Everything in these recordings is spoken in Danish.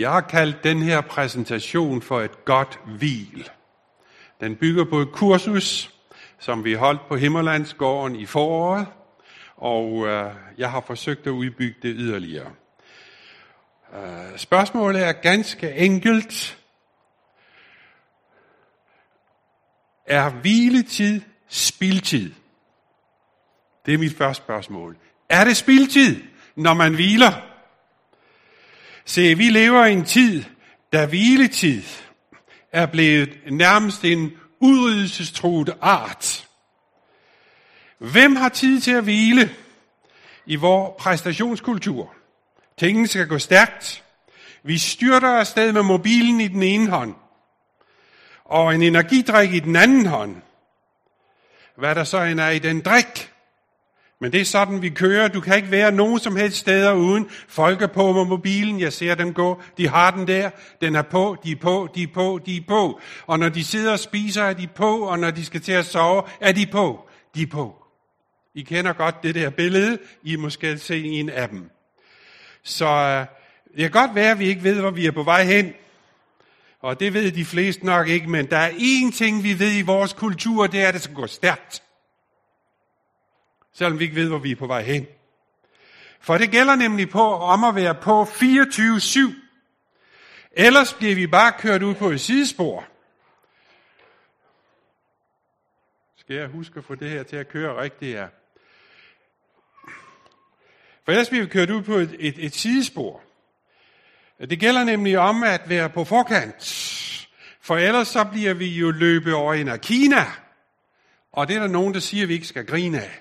Jeg har kaldt den her præsentation for et godt hvil. Den bygger på et kursus, som vi holdt på Himmerlandsgården i foråret, og jeg har forsøgt at udbygge det yderligere. Spørgsmålet er ganske enkelt. Er hviletid spildtid? Det er mit første spørgsmål. Er det spildtid, når man hviler? Se, vi lever i en tid, da hviletid er blevet nærmest en udryddelsestruet art. Hvem har tid til at hvile i vores præstationskultur? Tingene skal gå stærkt. Vi styrter afsted med mobilen i den ene hånd, og en energidrik i den anden hånd. Hvad der så end er i den drik. Men det er sådan, vi kører. Du kan ikke være nogen som helst steder uden. Folk er på med mobilen. Jeg ser dem gå. De har den der. Den er på. De er på. De er på. De er på. Og når de sidder og spiser, er de på. Og når de skal til at sove, er de på. De er på. I kender godt det der billede. I måske se en af dem. Så det kan godt være, at vi ikke ved, hvor vi er på vej hen. Og det ved de fleste nok ikke. Men der er én ting, vi ved i vores kultur, det er, at det skal gå stærkt. Selvom vi ikke ved, hvor vi er på vej hen. For det gælder nemlig om at være på 24/7. Ellers bliver vi bare kørt ud på et sidespor. Skal jeg huske at få det her til at køre rigtigt her? For ellers bliver vi kørt ud på et sidespor. Det gælder nemlig om at være på forkant. For ellers så bliver vi jo løbet over en af Kina. Og det er der nogen, der siger, at vi ikke skal grine af.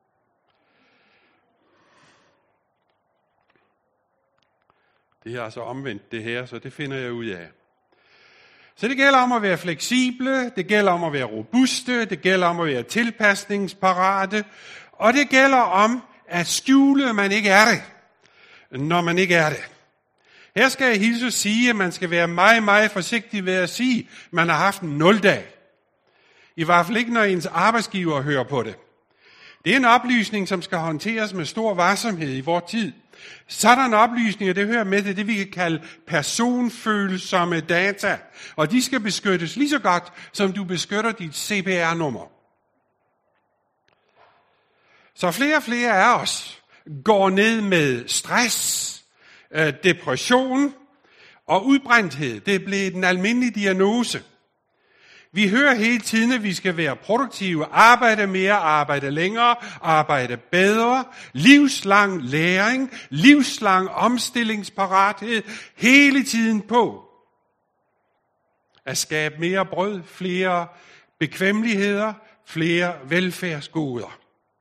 Det er altså omvendt det her, så det finder jeg ud af. Så det gælder om at være fleksible, det gælder om at være robuste, det gælder om at være tilpasningsparate, og det gælder om at skjule, at man ikke er det, når man ikke er det. Her skal jeg hilse at sige, at man skal være meget, meget forsigtig ved at sige, at man har haft en 0-dag. I hvert fald ikke, når ens arbejdsgiver hører på det. Det er en oplysning, som skal håndteres med stor varsomhed i vores tid. Sådan oplysninger, det hører med til det, vi kan kalde personfølsomme data. Og de skal beskyttes lige så godt, som du beskytter dit CPR-nummer. Så flere og flere af os går ned med stress, depression og udbrændthed. Det er blevet en almindelig diagnose. Vi hører hele tiden, at vi skal være produktive, arbejde mere, arbejde længere, arbejde bedre, livslang læring, livslang omstillingsparathed, hele tiden på. At skabe mere brød, flere bekvemmeligheder, flere velfærdsgoder.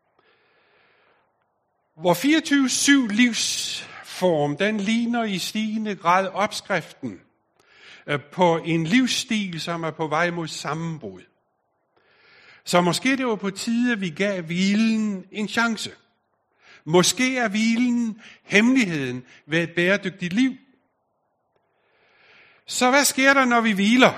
Hvor 24/7 livsform, den ligner i stigende grad opskriften på en livsstil, som er på vej mod sammenbrud. Så måske det var på tide, at vi gav hvilen en chance. Måske er hvilen hemmeligheden ved et bæredygtigt liv. Så hvad sker der, når vi hviler?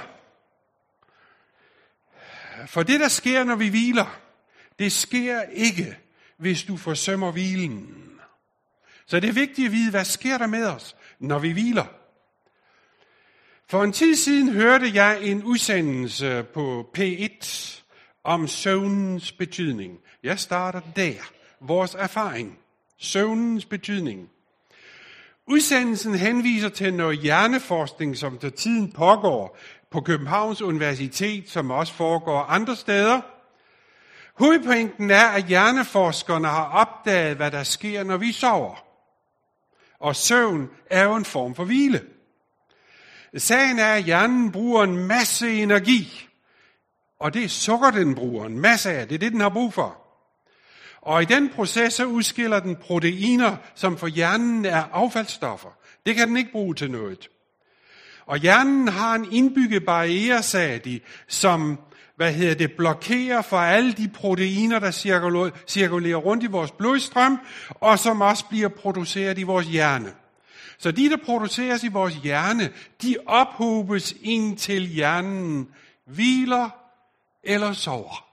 For det, der sker, når vi hviler, det sker ikke, hvis du forsømmer hvilen. Så det er vigtigt at vide, hvad sker der med os, når vi hviler? For en tid siden hørte jeg en udsendelse på P1 om søvnens betydning. Jeg starter der. Vores erfaring. Søvnens betydning. Udsendelsen henviser til noget hjerneforskning, som til tiden pågår på Københavns Universitet, som også foregår andre steder. Hovedpointen er, at hjerneforskerne har opdaget, hvad der sker, når vi sover. Og søvn er jo en form for hvile. Sagen er, at hjernen bruger en masse energi, og det er sukker, den bruger en masse af. Det er det, den har brug for. Og i den proces så udskiller den proteiner, som for hjernen er affaldsstoffer. Det kan den ikke bruge til noget. Og hjernen har en indbygget barriere, sagde de, som blokerer for alle de proteiner, der cirkulerer rundt i vores blodstrøm, og som også bliver produceret i vores hjerne. Så de, der produceres i vores hjerne, de ophobes indtil hjernen hviler eller sover.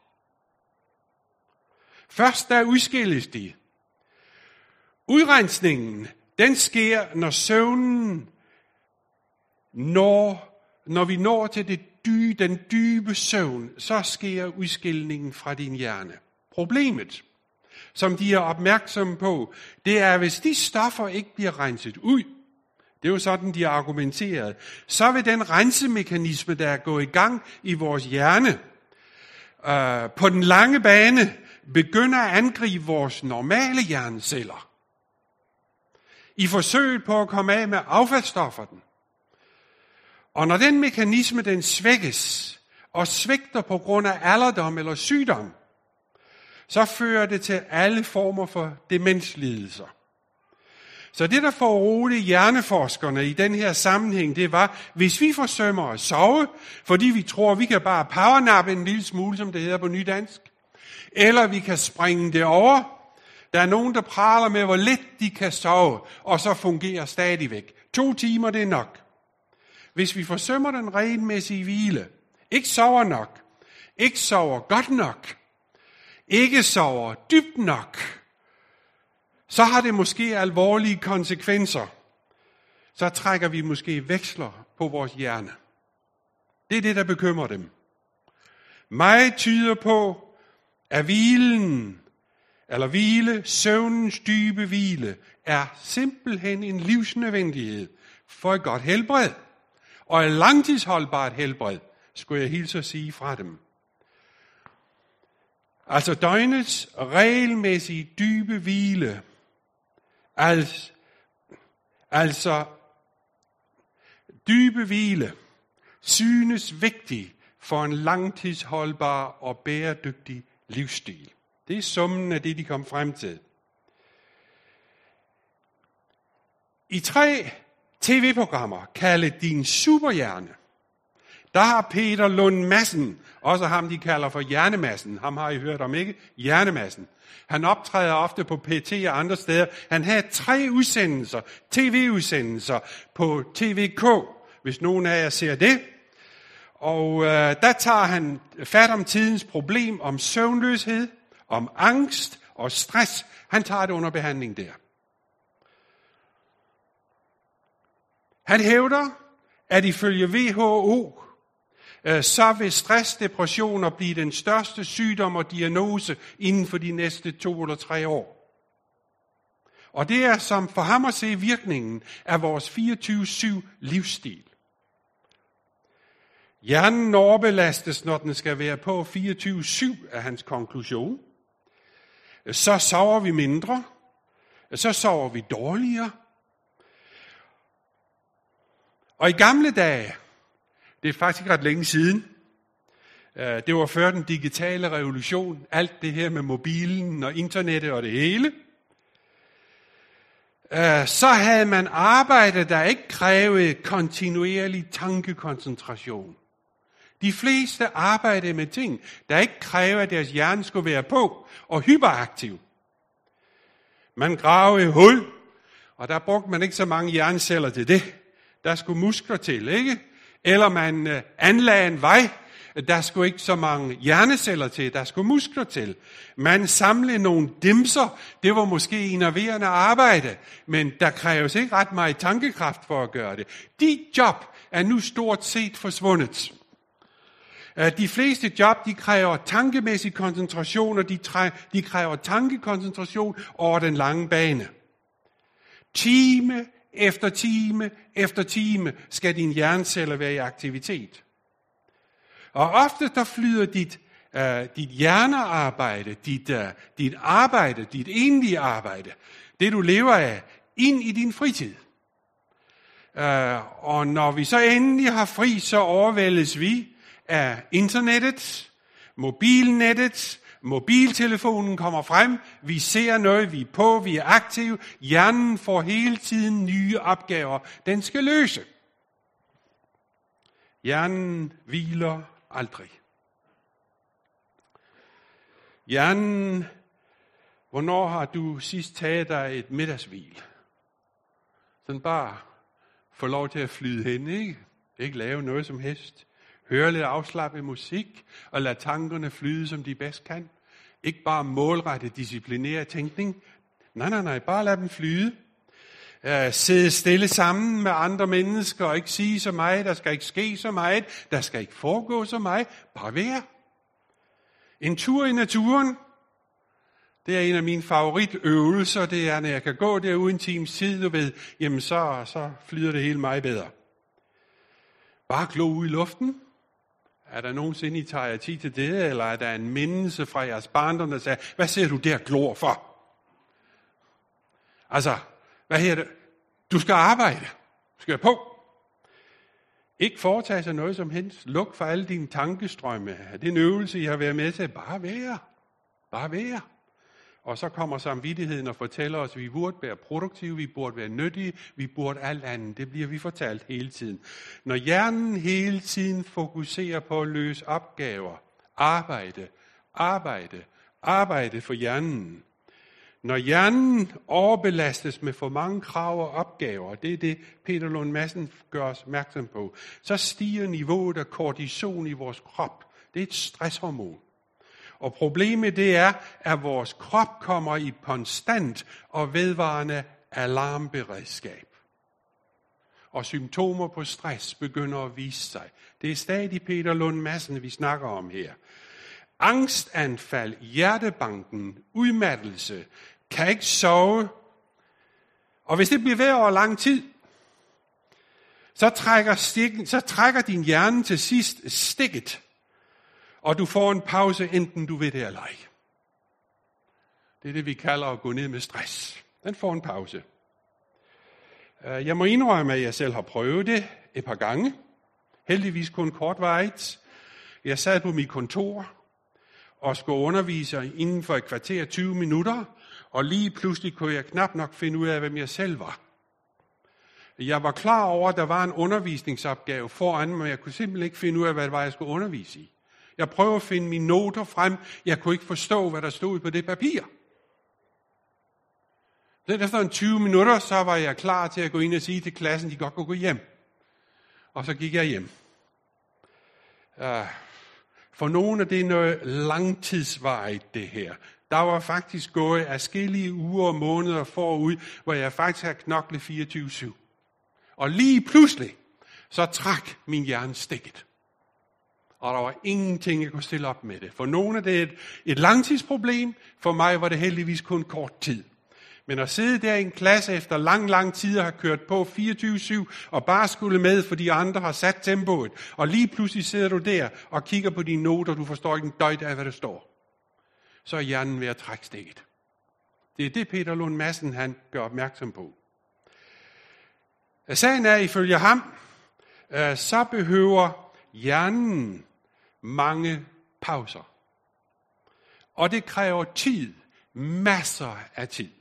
Først der udskilles de. Udrensningen, den sker, når søvnen Når vi når til den dybe søvn, så sker udskillingen fra din hjerne. Problemet, som de er opmærksomme på, det er, hvis de stoffer ikke bliver renset ud, det er jo sådan, de har argumenteret, så vil den rensemekanisme, der er gået i gang i vores hjerne, på den lange bane begynde at angribe vores normale hjerneceller. I forsøget på at komme af med affaldsstofferne. Og når den mekanisme, den svækkes og svigter på grund af alderdom eller sygdom, så fører det til alle former for demenslidelser. Så det, der foruroligede hjerneforskerne i den her sammenhæng, det var, hvis vi forsømmer at sove, fordi vi tror, vi kan bare powernappe en lille smule, som det hedder på nydansk, eller vi kan springe det over. Der er nogen, der praler med, hvor lidt de kan sove, og så fungerer stadigvæk. 2 timer, det er nok. Hvis vi forsømmer den regelmæssige hvile, ikke sover nok, ikke sover godt nok, ikke sover dybt nok, så har det måske alvorlige konsekvenser. Så trækker vi måske veksler på vores hjerne. Det er det, der bekymrer dem. Meget tyder på, at søvnens dybe hvile, er simpelthen en livsnødvendighed for et godt helbred. Og et langtidsholdbart helbred, skulle jeg hilse at sige fra dem. Altså døgnets regelmæssige dybe hvile, altså dybe hvile, synes vigtig for en langtidsholdbar og bæredygtig livsstil. Det er summen af det, de kom frem til. I 3 tv-programmer, kaldet Din Superhjerne, der har Peter Lund Madsen, også ham de kalder for Hjernemassen, ham har I hørt om, ikke? Hjernemassen. Han optræder ofte på PT og andre steder. Han havde 3 udsendelser, tv-udsendelser på TVK, hvis nogen af jer ser det. Og der tager han fat om tidens problem, om søvnløshed, om angst og stress. Han tager det under behandling der. Han hævder, at ifølge WHO, så vil stress, depressioner blive den største sygdom og diagnose inden for de næste 2 eller 3 år. Og det er som for ham at se virkningen af vores 24/7 livsstil. Hjernen overbelastes, når den skal være på 24/7, er hans konklusion. Så sover vi mindre. Så sover vi dårligere. Og i gamle dage, det er faktisk ikke ret længe siden, det var før den digitale revolution, alt det her med mobilen og internettet og det hele, så havde man arbejde, der ikke krævede kontinuerlig tankekoncentration. De fleste arbejdede med ting, der ikke krævede, at deres hjerne skulle være på og hyperaktiv. Man gravede hul, og der brugte man ikke så mange hjerneceller til det. Der skulle muskler til, ikke? Eller man anlagde en vej, der skulle ikke så mange hjerneceller til, der skulle muskler til. Man samlede nogle dimser, det var måske enerverende arbejde, men der kræves ikke ret meget tankekraft for at gøre det. De job er nu stort set forsvundet. De fleste job, de kræver tankemæssig koncentration, og de kræver tankekoncentration over den lange bane. Time efter time efter time skal dine hjerneceller være i aktivitet. Og ofte der flyder dit hjernearbejde, dit arbejde, dit egentlige arbejde, det du lever af, ind i din fritid. Og når vi så endelig har fri, så overvældes vi af internettet, mobilnettet, mobiltelefonen kommer frem, vi ser noget, vi er på, vi er aktive, hjernen får hele tiden nye opgaver, den skal løse. Hjernen hviler aldrig. Hjernen, hvornår har du sidst taget dig et middagshvil? Sådan bare få lov til at flyde hen, ikke? Ikke lave noget som helst. Høre lidt afslappet musik, og lade tankerne flyde, som de bedst kan. Ikke bare målrette, disciplinere tænkning. Nej, bare lad dem flyde. sidde stille sammen med andre mennesker og ikke sige så meget, der skal ikke ske så meget, der skal ikke foregå så meget, bare være. En tur i naturen, det er en af mine favoritøvelser, det er, når jeg kan gå derude en times tid, du ved, jamen så flyder det hele meget bedre. Bare glo ud i luften. Er der nogensinde, I tager jer tid til det, eller er der en mindelse fra jeres barndom, der siger, hvad ser du der glor for? Altså, hvad her det? Du skal arbejde. Du skal på. Ikke foretage sig noget som helst. Luk for alle dine tankestrømme. Det er en øvelse, I har været med til. Bare være. Bare være. Og så kommer samvittigheden og fortæller os, at vi burde være produktive, vi burde være nyttige, vi burde alt andet. Det bliver vi fortalt hele tiden. Når hjernen hele tiden fokuserer på at løse opgaver, arbejde for hjernen. Når hjernen overbelastes med for mange krav og opgaver, det er det, Peter Lund Madsen gør os opmærksom på, så stiger niveauet af kortison i vores krop. Det er et stresshormon. Og problemet det er, at vores krop kommer i et konstant og vedvarende alarmberedskab. Og symptomer på stress begynder at vise sig. Det er stadig Peter Lund Madsen, vi snakker om her. Angstanfald, hjertebanken, udmattelse, kan ikke sove. Og hvis det bliver ved over lang tid, så trækker din hjerne til sidst stikket. Og du får en pause, enten du ved det eller ej. Det er det, vi kalder at gå ned med stress. Den får en pause. Jeg må indrømme, at jeg selv har prøvet det et par gange. Heldigvis kun kortvarigt. Jeg sad på mit kontor og skulle undervise inden for et kvarter 20 minutter, og lige pludselig kunne jeg knap nok finde ud af, hvem jeg selv var. Jeg var klar over, at der var en undervisningsopgave foran mig, men jeg kunne simpelthen ikke finde ud af, hvad det var, jeg skulle undervise i. Jeg prøvede at finde mine noter frem. Jeg kunne ikke forstå, hvad der stod på det papir. Efter en 20 minutter, så var jeg klar til at gå ind og sige til klassen, de godt kunne gå hjem. Og så gik jeg hjem. For nogle af det er noget langtidsvarigt, det her. Der var faktisk gået adskillige uger og måneder forud, hvor jeg faktisk havde knoklet 24/7. Og lige pludselig, så trak min hjerne stikket. Og der var ingenting, jeg kunne stille op med det. For nogle af det er et langtidsproblem. For mig var det heldigvis kun kort tid. Men at sidde der i en klasse efter lang tid og have kørt på 24/7 og bare skulle med, fordi andre har sat tempoet. Og lige pludselig sidder du der og kigger på dine noter, og du forstår ikke en døjt af, hvad der står. Så er hjernen ved at trække stikket. Det er det, Peter Lund Madsen han gør opmærksom på. Sagen er, ifølge ham, så behøver hjernen mange pauser. Og det kræver tid. Masser af tid.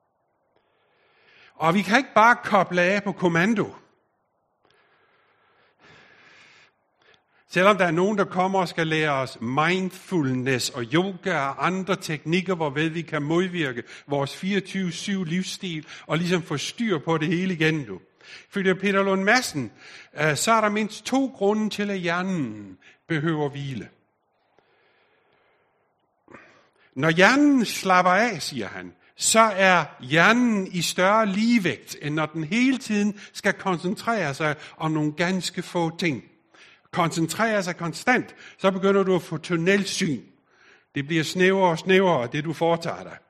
Og vi kan ikke bare koble af på kommando. Selvom der er nogen, der kommer og skal lære os mindfulness og yoga og andre teknikker, hvorved vi kan modvirke vores 24/7 livsstil og ligesom få styr på det hele igen nu. Ifølge Peter Lund Madsen, så er der mindst 2 grunde til, at hjernen behøver hvile. Når hjernen slapper af, siger han, så er hjernen i større ligevægt, end når den hele tiden skal koncentrere sig om nogle ganske få ting. Koncentrere sig konstant, så begynder du at få tunnelsyn. Det bliver snævrere og snævrere, det du foretager dig.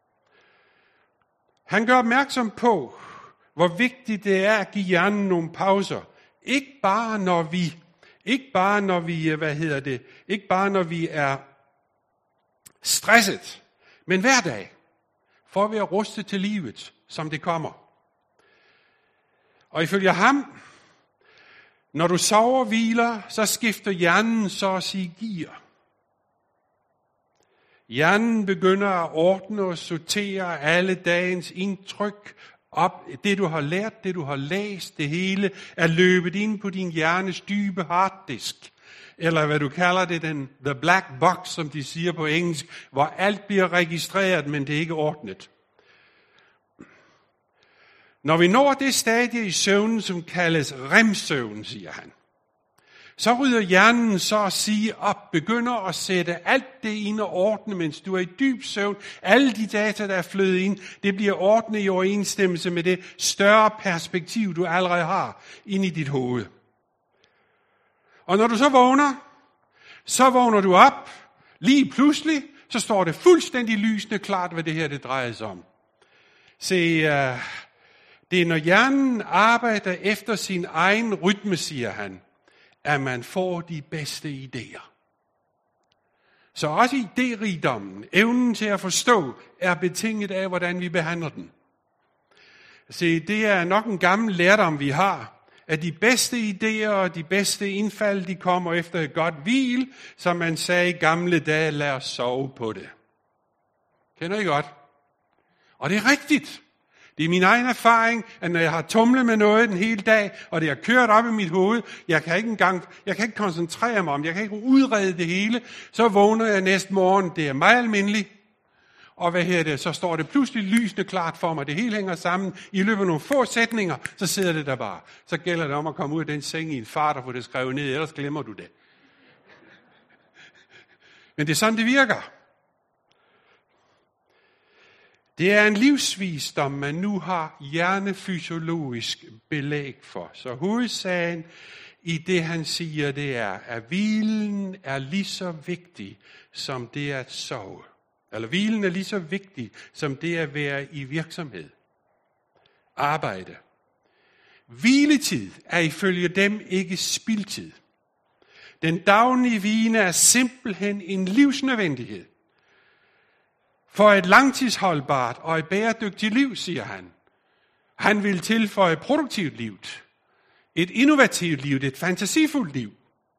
Han gør opmærksom på, hvor vigtigt det er at give hjernen nogle pauser. Ikke bare når vi er stresset, men hver dag, for at være rustet til livet, som det kommer. Og ifølge ham, når du sover og hviler, så skifter hjernen så at sige gear. Hjernen begynder at ordne og sortere alle dagens indtryk op. Det du har lært, det du har læst, det hele er løbet ind på din hjernes dybe harddisk. Eller hvad du kalder det, the black box, som de siger på engelsk, hvor alt bliver registreret, men det er ikke ordnet. Når vi når det stadie i søvnen, som kaldes REM-søvn, siger han, Så rydder hjernen så at sige op, begynder at sætte alt det ind og ordne, mens du er i dyb søvn. Alle de data, der er flødet ind, det bliver ordnet i overensstemmelse med det større perspektiv, du allerede har inde i dit hoved. Og når du så vågner du op, lige pludselig, så står det fuldstændig lysende klart, hvad det her det drejer sig om. Se, det er når hjernen arbejder efter sin egen rytme, siger han, at man får de bedste idéer. Så også idérigdommen, evnen til at forstå, er betinget af, hvordan vi behandler den. Se, det er nok en gammel lærdom, vi har, at de bedste idéer og de bedste indfald, de kommer efter et godt hvil, som man sagde i gamle dage, lad os sove på det. Kender I godt? Og det er rigtigt. Det er min egen erfaring, at når jeg har tumlet med noget den hele dag, og det har kørt op i mit hoved, jeg kan ikke koncentrere mig om, jeg kan ikke udrede det hele, så vågner jeg næste morgen, det er meget almindeligt, og så står det pludselig lysende klart for mig, det hele hænger sammen, i løbet af nogle få sætninger, så sidder det der bare. Så gælder det om at komme ud af den seng i en fart og få det skrevet ned, ellers glemmer du det. Men det er sådan, det virker. Det er en livsvisdom, man nu har hjernefysiologisk belæg for. Så hovedsagen i det, han siger, det er, at hvilen er lige så vigtig, som det at sove. Eller hvilen er lige så vigtig, som det at være i virksomhed. Arbejde. Hviletid er ifølge dem ikke spildtid. Den daglige hvile er simpelthen en livsnødvendighed. For et langtidsholdbart og et bæredygtigt liv, siger han. Han vil tilføje et produktivt liv, et innovativt liv, et fantasifuldt liv.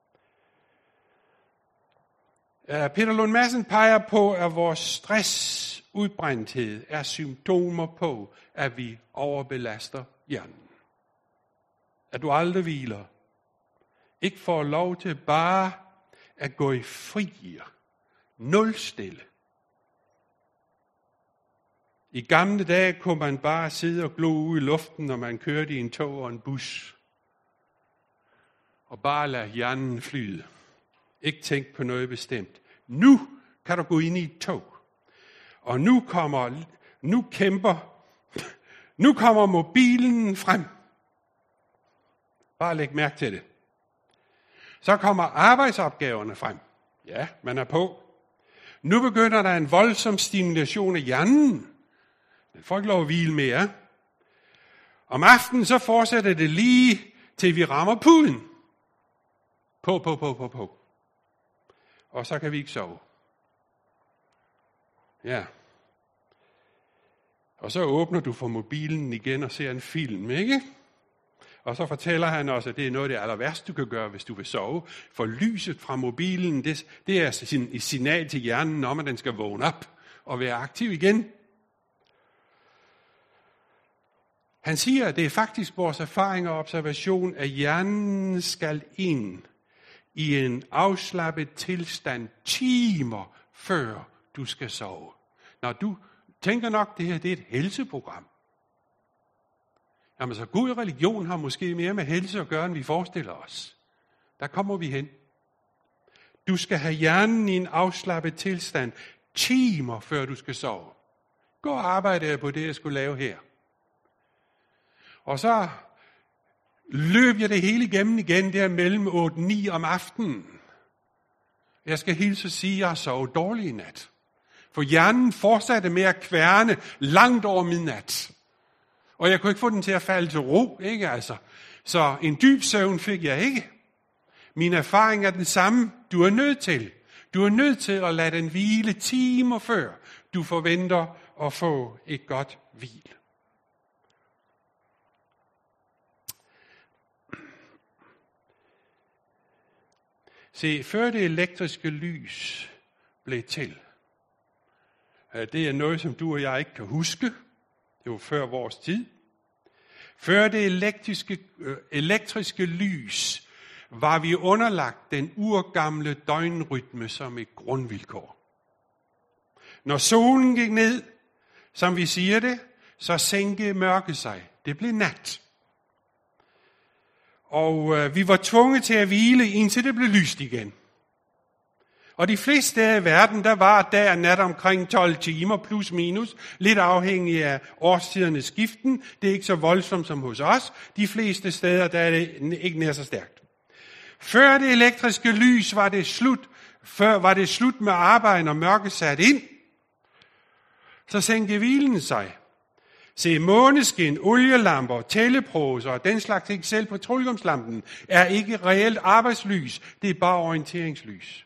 Peter Lund Madsen peger på, at vores stressudbrændthed er symptomer på, at vi overbelaster hjernen. At du aldrig hviler. Ikke får lov til bare at gå i frigear. Nulstille. I gamle dage kunne man bare sidde og glo ud i luften, når man kørte i en tog og en bus. Og bare lade hjernen flyde. Ikke tænke på noget bestemt. Nu kan du gå ind i et tog. Og nu kommer mobilen frem. Bare læg mærke til det. Så kommer arbejdsopgaverne frem. Ja, man er på. Nu begynder der en voldsom stimulation af hjernen. Den får ikke lov at hvile mere. Om aftenen så fortsætter det lige til vi rammer puden. På. Og så kan vi ikke sove. Ja. Og så åbner du for mobilen igen og ser en film, ikke? Og så fortæller han også, at det er noget af det aller værste, du kan gøre, hvis du vil sove. For lyset fra mobilen, det er et signal til hjernen om, at den skal vågne op og være aktiv igen. Han siger, at det er faktisk vores erfaring og observation, at hjernen skal ind i en afslappet tilstand timer før du skal sove. Når du tænker nok, det her det er et helseprogram. Jamen så god religion har måske mere med helse at gøre, end vi forestiller os. Der kommer vi hen. Du skal have hjernen i en afslappet tilstand timer før du skal sove. Gå og arbejde på det, jeg skulle lave her. Og så løb jeg det hele igennem igen der mellem 8-9 om aftenen. Jeg skal hilse at sige, at jeg har sovet dårligt i nat. For hjernen fortsatte med at kværne langt over midnat. Og jeg kunne ikke få den til at falde til ro, ikke altså. Så en dyb søvn fik jeg ikke. Min erfaring er den samme. Du er nødt til at lade den hvile timer før du forventer at få et godt hvil. Se, før det elektriske lys blev til, det er noget, som du og jeg ikke kan huske. Det var før vores tid. Før det elektriske lys var vi underlagt den urgamle døgnrytme som et grundvilkår. Når solen gik ned, som vi siger det, så sænkede mørket sig. Det blev nat. Og vi var tvunget til at hvile, indtil det blev lyst igen. Og de fleste steder i verden, der var dag og nat omkring 12 timer, plus minus, lidt afhængig af årstidernes skiften. Det er ikke så voldsomt som hos os. De fleste steder, der er det ikke nær så stærkt. Før det elektriske lys var det slut med arbejde, når mørket sat ind. Så sænkede hvilen sig. Se, måneskin, olielamper, tælleproser og den slags ting, selv petroleumslampen, er ikke reelt arbejdslys. Det er bare orienteringslys.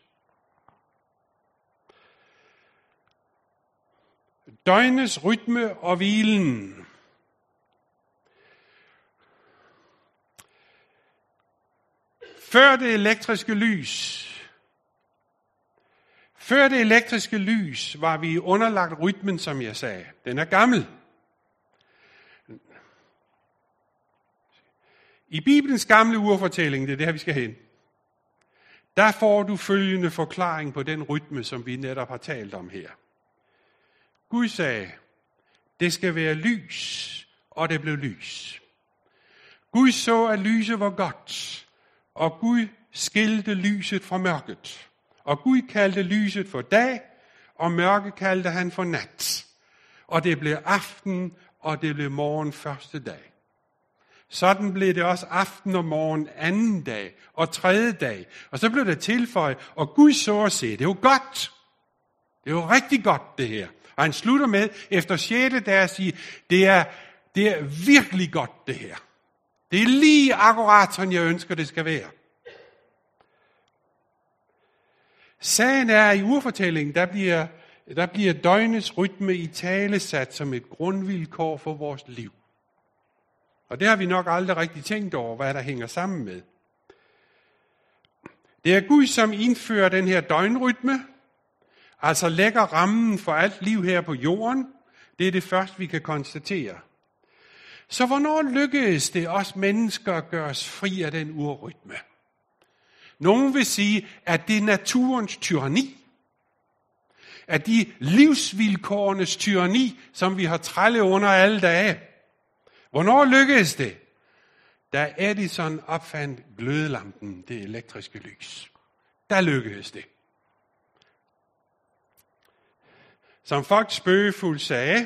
Døgnets rytme og hvilen. Før det elektriske lys var vi underlagt rytmen, som jeg sagde. Den er gammel. I Bibelens gamle urfortælling, det er der, vi skal hen, der får du følgende forklaring på den rytme, som vi netop har talt om her. Gud sagde, det skal være lys, og det blev lys. Gud så, at lyset var godt, og Gud skilte lyset fra mørket. Og Gud kaldte lyset for dag, og mørke kaldte han for nat. Og det blev aften, og det blev morgen første dag. Sådan blev det også aften og morgen anden dag og tredje dag. Og så blev det tilføjet, og Gud så og se, det var godt. Det var rigtig godt det her. Og han slutter med, efter 6. dag at sige, det er virkelig godt det her. Det er lige akkurat, som jeg ønsker, det skal være. Sagen er, i urfortællingen, der bliver døgnets rytme i tale sat som et grundvilkår for vores liv. Og det har vi nok aldrig rigtig tænkt over, hvad der hænger sammen med. Det er Gud, som indfører den her døgnrytme, altså lægger rammen for alt liv her på jorden. Det er det første, vi kan konstatere. Så hvornår lykkedes det os mennesker at gøre os fri af den urrytme? Nogen vil sige, at det er naturens tyranni. At de livsvilkårenes tyranni, som vi har trællet under alle dage. Hvornår lykkedes det? Da Edison opfandt glødelampen, det elektriske lys. Der lykkedes det. Som folk spøgefuldt sagde,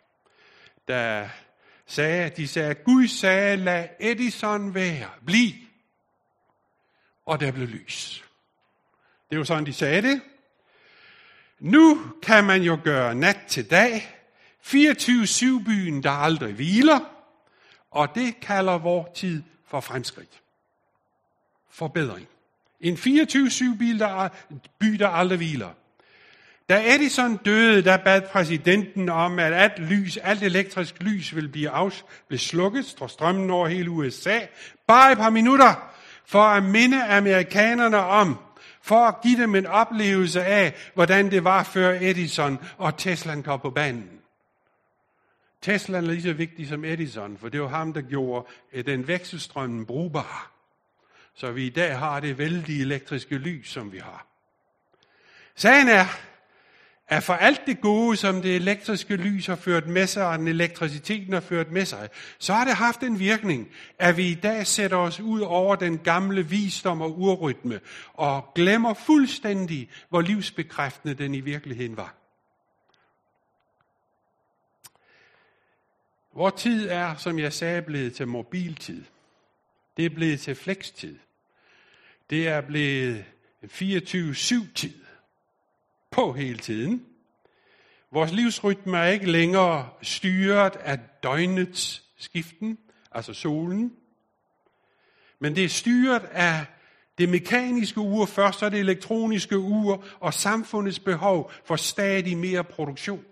de sagde, Gud sagde, lad Edison være, bliv. Og der blev lys. Det var sådan, de sagde det. Nu kan man jo gøre nat til dag. 24/7-byen, der aldrig hviler. Og det kalder vor tid for fremskridt. Forbedring. En 24/7-by, der aldrig hviler. Da Edison døde, der bad præsidenten om, at alt elektrisk lys ville blive slukket, står strømmen over hele USA, bare et par minutter, for at minde amerikanerne om, for at give dem en oplevelse af, hvordan det var før Edison og Tesla kom på banen. Tesla er lige så vigtig som Edison, for det var ham, der gjorde den vekselstrømmen brugbar. Så vi i dag har det vældige elektriske lys, som vi har. Sagen er, at for alt det gode, som det elektriske lys har ført med sig, og den elektriciteten har ført med sig, så har det haft en virkning, at vi i dag sætter os ud over den gamle visdom og urrytme, og glemmer fuldstændig, hvor livsbekræftende den i virkeligheden var. Vor tid er, som jeg sagde, blevet til mobiltid. Det er blevet til flekstid. Det er blevet 24/7-tid. På hele tiden. Vores livsrytme er ikke længere styret af døgnets skiften, altså solen. Men det er styret af det mekaniske ur, først så det elektroniske ur, og samfundets behov for stadig mere produktion.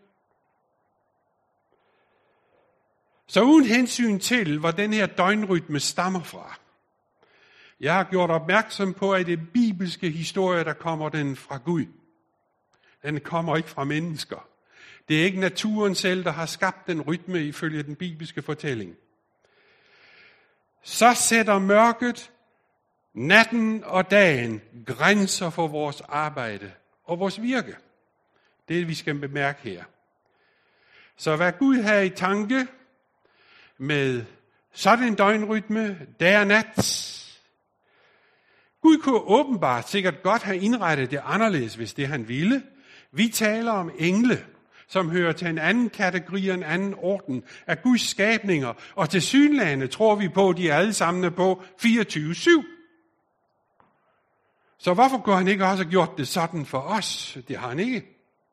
Så uden hensyn til, hvor den her døgnrytme stammer fra. Jeg har gjort opmærksom på, at det bibelske historie, der kommer den fra Gud. Den kommer ikke fra mennesker. Det er ikke naturen selv, der har skabt den rytme ifølge den bibelske fortælling. Så sætter mørket, natten og dagen grænser for vores arbejde og vores virke. Det vi skal bemærke her. Så hvad Gud havde i tanke med Så er det en døgnrytme, dag og nat. Gud kunne åbenbart sikkert godt have indrettet det anderledes, hvis det han ville. Vi taler om engle, som hører til en anden kategori og en anden orden af Guds skabninger, og tilsyneladende tror vi på, at de alle sammen er på 24/7. Så hvorfor kunne han ikke også have gjort det sådan for os? Det har han ikke.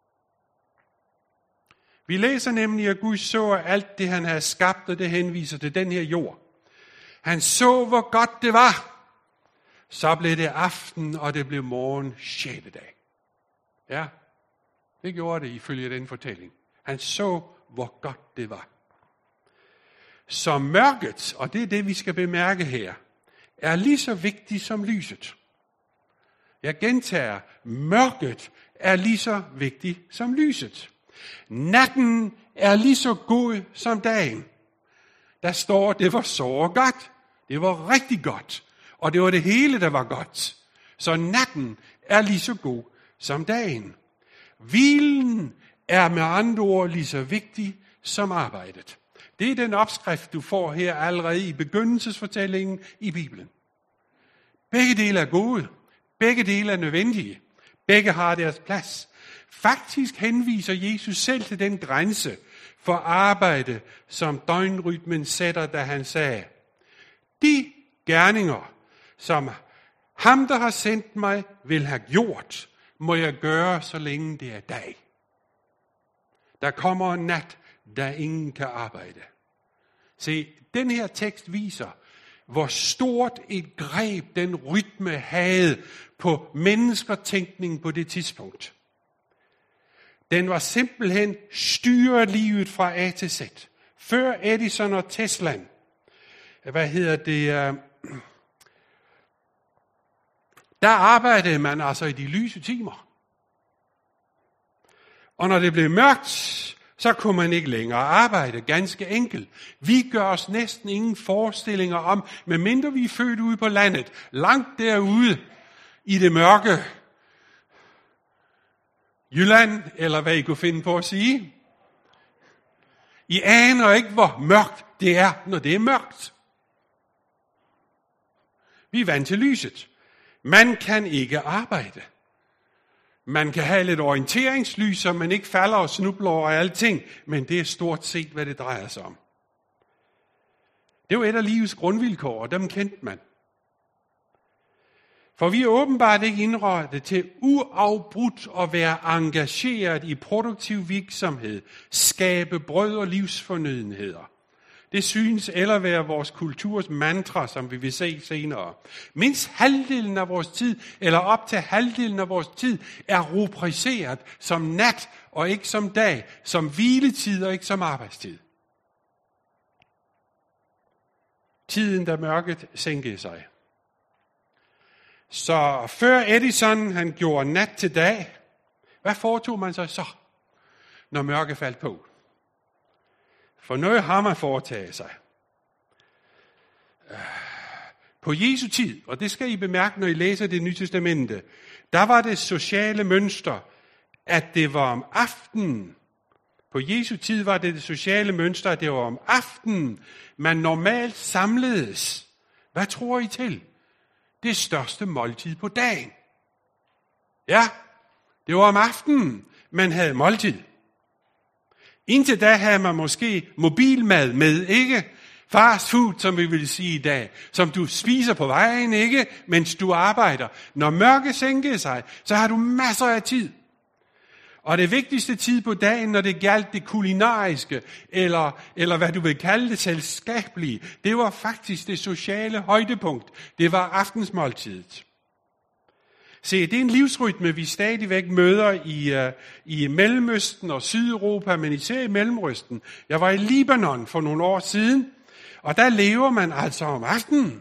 Vi læser nemlig, at Gud så alt det, han havde skabt, og det henviser til den her jord. Han så, hvor godt det var. Så blev det aften, og det blev morgen 6. dag. Ja, det gjorde det ifølge den fortælling. Han så, hvor godt det var. Så mørket, og det er det, vi skal bemærke her, er lige så vigtigt som lyset. Jeg gentager, mørket er lige så vigtigt som lyset. Natten er lige så god som dagen. Der står, det var så godt. Det var rigtig godt. Og det var det hele, der var godt. Så natten er lige så god som dagen. Hvilen er med andre ord lige så vigtig som arbejdet. Det er den opskrift, du får her allerede i begyndelsesfortællingen i Bibelen. Begge dele er gode. Begge dele er nødvendige. Begge har deres plads. Faktisk henviser Jesus selv til den grænse for arbejde, som døgnrytmen sætter, da han sagde, de gerninger, som ham, der har sendt mig, vil have gjort, må jeg gøre, så længe det er dag. Der kommer en nat, da ingen kan arbejde. Se, den her tekst viser, hvor stort et greb den rytme havde på menneskertænkning på det tidspunkt. Den var simpelthen styret livet fra A til Z. Før Edison og Tesla, der arbejdede man altså i de lyse timer. Og når det blev mørkt, så kunne man ikke længere arbejde, ganske enkelt. Vi gør os næsten ingen forestillinger om, medmindre vi er født ude på landet, langt derude i det mørke Jylland, eller hvad I kunne finde på at sige. I aner ikke, hvor mørkt det er, når det er mørkt. Vi er vant til lyset. Man kan ikke arbejde. Man kan have lidt orienteringslys, så man ikke falder og snubler over alting, men det er stort set, hvad det drejer sig om. Det var et af livets grundvilkår, og dem kendte man. For vi er åbenbart ikke indrettet til uafbrudt at være engageret i produktiv virksomhed, skabe brød og livsfornødenheder. Det synes eller være vores kulturs mantra, som vi vil se senere. Mindst halvdelen af vores tid, eller op til halvdelen af vores tid, er rubriceret som nat og ikke som dag, som hviletid og ikke som arbejdstid. Tiden, da mørket sænkede sig. Så før Edison han gjorde nat til dag, hvad foretog man sig så, når mørket faldt på? For noget har man foretaget sig. På Jesu tid, og det skal I bemærke, når I læser det Nye Testamente, der var det sociale mønster, at det var om aftenen. På Jesu tid var det sociale mønster, at det var om aftenen, man normalt samledes. Hvad tror I til? Det største måltid på dagen. Ja, det var om aftenen, man havde måltid. Indtil da havde man måske mobilmad med, ikke? Fast food, som vi vil sige i dag, som du spiser på vejen, ikke? Mens du arbejder. Når mørket sænkede sig, så har du masser af tid. Og det vigtigste tid på dagen, når det galt det kulinariske, eller hvad du vil kalde det selskabelige, det var faktisk det sociale højdepunkt. Det var aftensmåltidet. Se, det er en livsrytme, vi stadigvæk møder i Mellemøsten og Sydeuropa, men især i Mellemøsten. Jeg var i Libanon for nogle år siden, og der lever man altså om aftenen.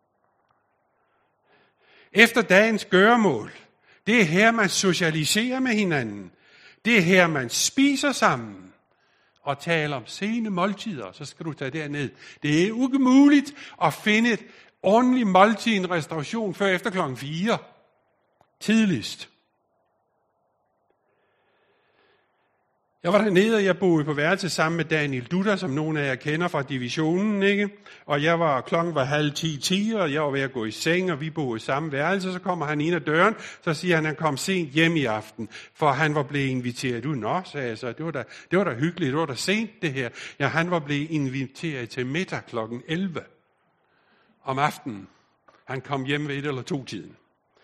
Efter dagens gøremål. Det er her, man socialiserer med hinanden. Det er her, man spiser sammen og taler om sene måltider. Så skal du tage derned. Det er umuligt at finde et ordentligt måltid i en restauration før efter klokken 4. Tidligst. Jeg var dernede, og jeg boede på værelse sammen med Daniel Dutter, som nogle af jer kender fra divisionen, ikke? Og klokken var 9:30, og jeg var ved at gå i seng, og vi boede i samme værelse, så kommer han ind ad døren, så siger han kom sent hjem i aften, for han var blevet inviteret ud. Nå, sagde jeg så, det var da hyggeligt, det var da sent det her. Ja, han var blevet inviteret til middag klokken 11 om aftenen. Han kom hjem ved 1 eller 2-tiden.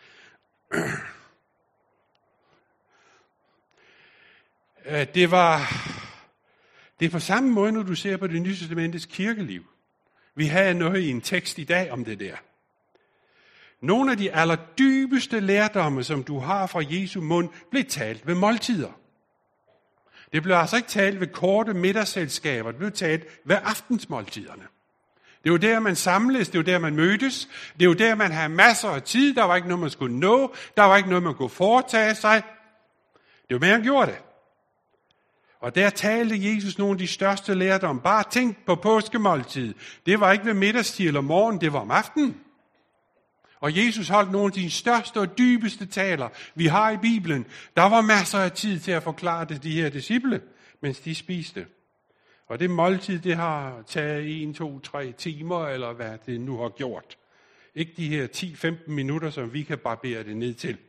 Det er på samme måde, når du ser på det nye testamentets kirkeliv. Vi havde noget i en tekst i dag om det der. Nogle af de allerdybeste lærdomme, som du har fra Jesu mund, blev talt ved måltider. Det blev altså ikke talt ved korte middagsselskaber, det blev talt ved aftensmåltiderne. Det var der, man samledes, det var der, man mødtes, det var der, man havde masser af tid, der var ikke noget, man skulle nå, der var ikke noget, man kunne foretage sig. Det var mere, han gjorde det. Og der talte Jesus nogle af de største lærdomme. Bare tænk på påskemåltid. Det var ikke ved middagstid eller morgen, det var om aftenen. Og Jesus holdt nogle af de største og dybeste taler, vi har i Bibelen. Der var masser af tid til at forklare det de her disciple, mens de spiste. Og det måltid, det har taget 1, 2, 3 timer, eller hvad det nu har gjort. Ikke de her 10-15 minutter, som vi kan barbere det ned til.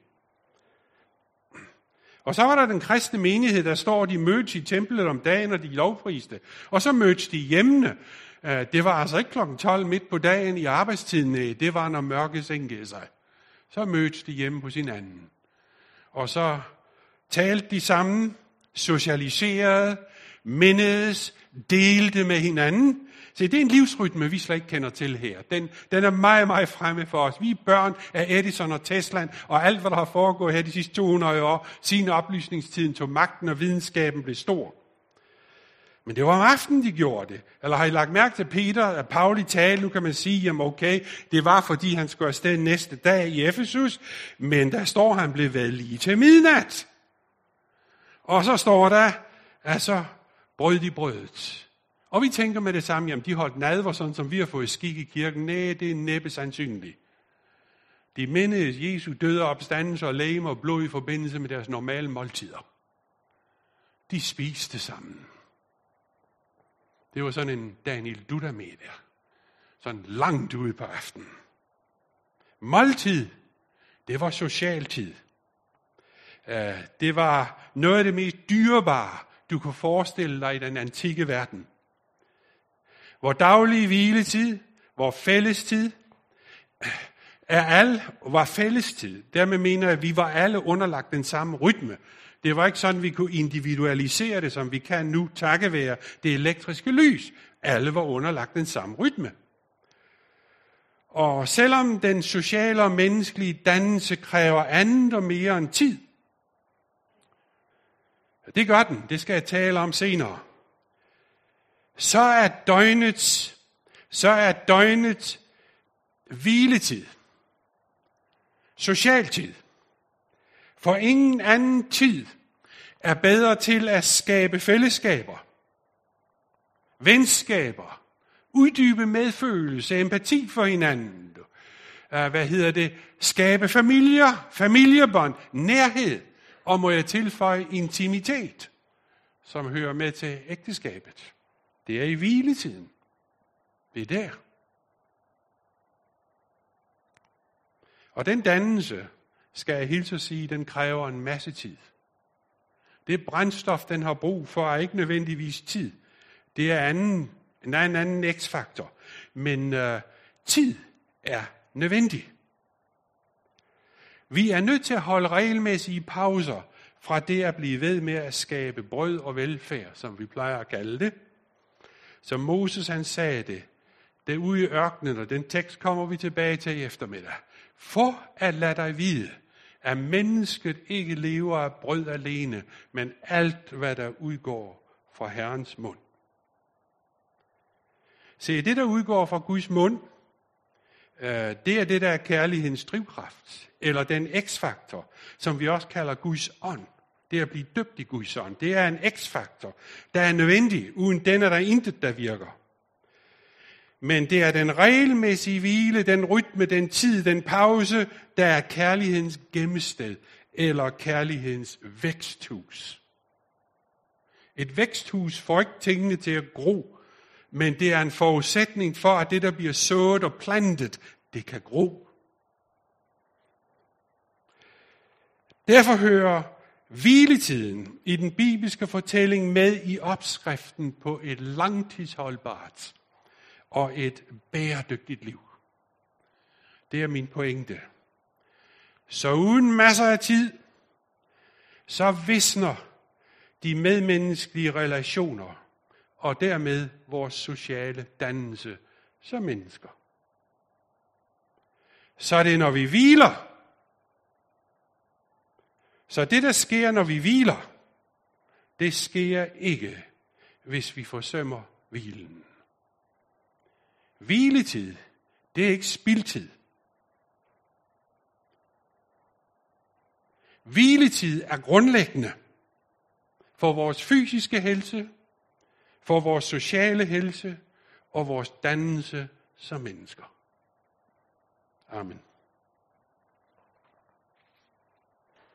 Og så var der den kristne menighed, der står, de mødtes i templet om dagen, og de lovpriste. Og så mødtes de hjemme. Det var altså ikke klokken 12 midt på dagen i arbejdstiden, det var når mørket sænkede sig. Så mødtes de hjemme på sin anden. Og så talte de sammen, socialiserede, mindedes, delte med hinanden. Så det er en livsrytme, vi slet ikke kender til her. Den er meget, meget fremme for os. Vi er børn af Edison og Tesla, og alt, hvad der har foregået her de sidste 200 år, siden oplysningstiden tog magten, og videnskaben blev stor. Men det var om aftenen, de gjorde det. Eller har I lagt mærke til at Pauli talte? Nu kan man sige, jamen okay, det var fordi han skulle afsted næste dag i Efesus, men der står, han blev ved lige til midnat. Og så står der, altså brød de brødet. Og vi tænker med det samme, jamen de holdt nadver, sådan som vi har fået skik i kirken. Nej, det er næppe sandsynligt. De mindedes Jesu døde opstandelse og legeme og blod i forbindelse med deres normale måltider. De spiste sammen. Det var sådan en Daniel Dutter med der. Sådan langt ude på aftenen. Måltid, det var socialtid. Det var noget af det mest dyrebare, du kunne forestille dig i den antikke verden. Vor daglige hviletid, vor fællestid, var fællestid. Dermed mener jeg, at vi var alle underlagt den samme rytme. Det var ikke sådan, vi kunne individualisere det, som vi kan nu, takket være det elektriske lys. Alle var underlagt den samme rytme. Og selvom den sociale og menneskelige dannelse kræver andet og mere end tid, det gør den, det skal jeg tale om senere, så er døgnet hviletid, socialtid. For ingen anden tid er bedre til at skabe fællesskaber, venskaber, uddybe medfølelse, empati for hinanden, skabe familiebånd, nærhed, og må jeg tilføje intimitet, som hører med til ægteskabet. Det er i hviletiden. Det er der. Og den dannelse, skal jeg hilse at sige, den kræver en masse tid. Det brændstof, den har brug for, er ikke nødvendigvis tid. Det er en anden x-faktor. Men tid er nødvendig. Vi er nødt til at holde regelmæssige pauser fra det at blive ved med at skabe brød og velfærd, som vi plejer at kalde det. Som Moses han sagde det ude i ørkenen, og den tekst kommer vi tilbage til i eftermiddag. For at lade dig vide, at mennesket ikke lever af brød alene, men alt, hvad der udgår fra Herrens mund. Se, det der udgår fra Guds mund, det er det, der er kærlighedens drivkraft, eller den x-faktor, som vi også kalder Guds ånd. Det er at blive døbt i Guds ånd. Det er en x-faktor, der er nødvendig. Uden den er der intet, der virker. Men det er den regelmæssige hvile, den rytme, den tid, den pause, der er kærlighedens gemmested, eller kærlighedens væksthus. Et væksthus får ikke tingene til at gro, men det er en forudsætning for, at det, der bliver sået og plantet, det kan gro. Derfor hører hviletiden i den bibelske fortælling med i opskriften på et langtidsholdbart og et bæredygtigt liv. Det er min pointe. Så uden masser af tid, så visner de medmenneskelige relationer, og dermed vores sociale dannelse som mennesker. Så er det, når vi hviler. Så det, der sker, når vi hviler, det sker ikke, hvis vi forsømmer hvilen. Hviletid, det er ikke spildtid. Hviletid er grundlæggende for vores fysiske helse, for vores sociale helse og vores dannelse som mennesker. Amen.